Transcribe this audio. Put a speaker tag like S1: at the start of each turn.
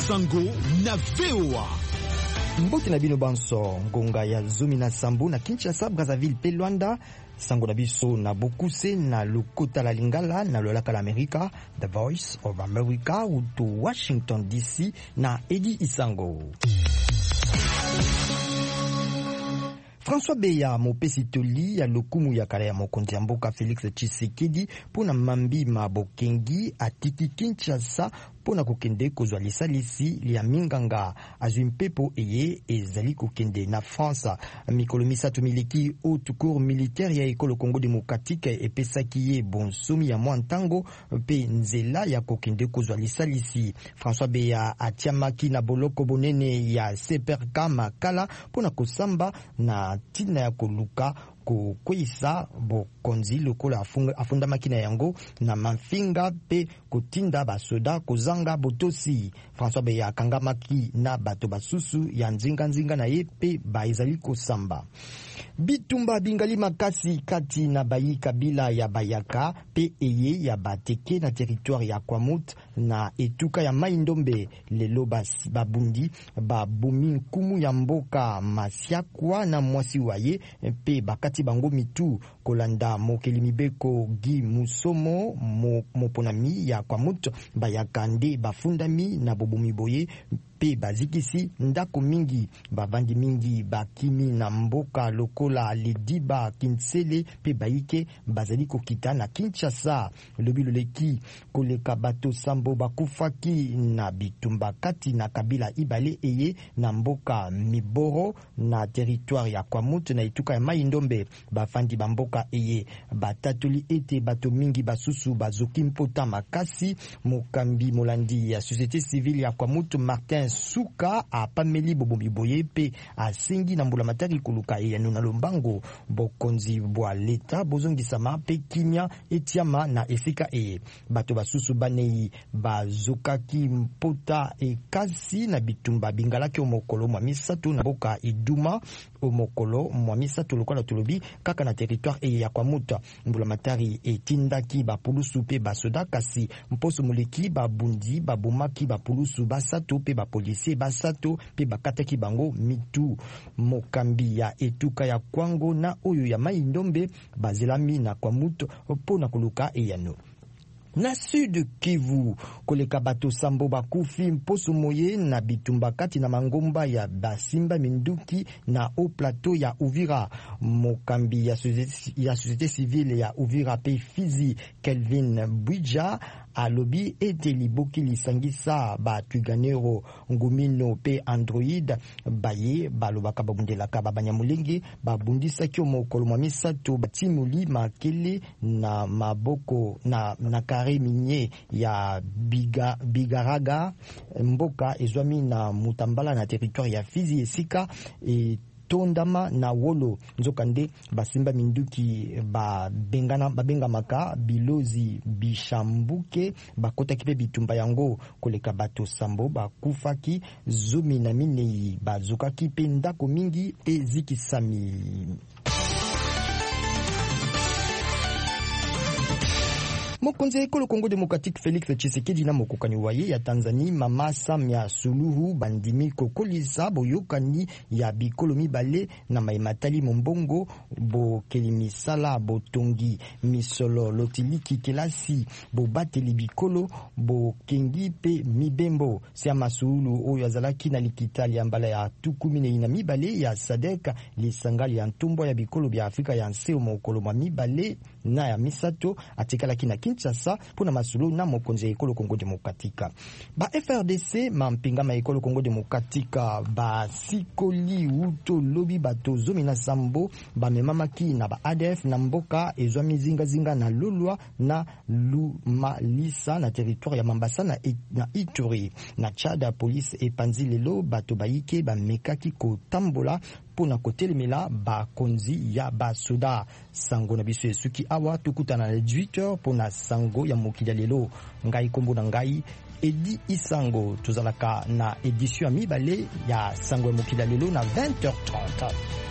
S1: Sango na VOA.
S2: Mboki na bino banso ngonga ya Zumi na Sambu na Kinshasa, Brazzaville pe Luanda. Sango na biso na Bokuse na Lokota la Lingala na Lolaka la America, The Voice of America uto Washington DC na Edi Isango. François Beya mopesi toli ya lokumu ya kala ya mokonzi ya mboka Félix Tshisekedi pona mambi mabokengi atiki Kinshasa pona kokende kozwa lisalisi lia minganga azwi mpepo eye ezali kokende na France. Mikolo misatu miliki haute cour militaire ya ekolo Congo démocratique epesaki ye bonsomi ya mwa ntango pe nzela ya kokende kozwa lisalisi. François Beya atiamaki na boloko bonene ya Seperka makala pona kosamba na tina ya koluka kokwisa bokonzi lokola afundamaki na yango na mafinga pe kotinda basoda kozanga botosi. François Beya akangamaki na bato basusu ya nzinga na ye pe baezali kosamba. Bitumba bingali makasi kati na bayi kabila ya Bayaka pe eye ya Bateke na territoire ya Kwamut na etuka ya Mai-Ndombe. Lelo babundi babumi nkumu ya mboka Masiakwa na mwasi waye pe bakati bango mitu kolanda mokeli mibeko Gi Musomo moponami ya Kwamut Bayaka nde bafundami na bobumi boye pe bazikisi ndako mingi. Bavandi mingi bakimi na mboka lokola Lidiba Kinsele pe baike bazali kokita na Kinshasa. Lobi loleki koleka bato sambo bakufaki na bitumba kati na kabila ibale eye na mboka Miboro na territoire ya Kwamut na ituka ya Mai-Ndombe. Bafandi bamboka eye batatoli ete bato mingi basusu bazoki mpota makasi. Mokambi molandi ya société civile ya Kwamut Martin Suka apameli bobomi boye pe asengi na mbula matari koluka ya nuna lombango bokonzi bwa leta bozongisama pe kimia etiama na esika eye. Bato basusu banei bazokaki mpota ekasi na bitumba bingalaki omokolo mwa misato na boka Iduma omokolo mwa misato lokola tolobi kaka na territoire eye ya Kwamuta. Mbula matari etindaki bapulusu pe basoda kasi mposo moleki babundi babomaki bapulusu basato pe bapolisi basato pe bakataki bango mitu. Mokambi ya etuka ya Kwango na oyo ya Mai-Ndombe bazelami na Kwamuto pona koluka eyano. Na Sud Kivu koleka bato sambo bakufi mposo moye na bitumba kati na mangomba ya basimba minduki na au plateau ya Uvira. Mokambi ya société civile ya Uvira pe Fizi Kelvin Bwija alobi ete liboki lisangisa batwiganero ngumino pe Android baye balobaka babundelaka babanyamulenge babundisaki omokolo mwa misato batimuli makele na maboko na kare minye ya Bigaraga mboka ezwami na Mutambala na territoire ya Fizi esika tondama na wolo nzokande basimba minduki babengamaka bilozi bishambuke bakotaki pe bitumba yango koleka bato sambo bakufaki 14 bazokaki pe ndako mingi ezikisami. Mokonzi ya ekolo Congo démocratique Félix Tshisekedi na mokokani waye ya Tanzania Mama Samia Suluhu bandimi kokolisa boyokani ya bikolo mibale na maimatali mombongo bokeli misala botongi misolo lotiliki kelasi bobateli bikolo bokengi pe mibembo. Siama Suluhu oyo azalaki na likitali ya mbala ya tukumine na mibale ya Sadek lisangali ya ntumbo ya bikolo bya Afrika ya nseo mokolo mwa mibale na ya misato atikalaki na Kinshasa pona masulu na mokonzi ya ekolo Congo démocratique. Ba FRDC mampinga ma ekolo Congo démocratique ba sikoli uto lobi bato zomi na sambo ba memamaki na ba ADF na mboka ezwa mizinga na Lolwa na Lumalisa na territoire ya Mambasa na Ituri. Na Tchad police epanzi lelo bato bayike ba mekaki kotambola pona kotelemela bakonzi ya basoda. Sango na biso esuki awa tukutana na 18h pona sango ya mokili lelo. Ngai kombo na ngai Edi Isango. Tozalaka na édition ya mibale ya sango ya mokili lelo na 20h30.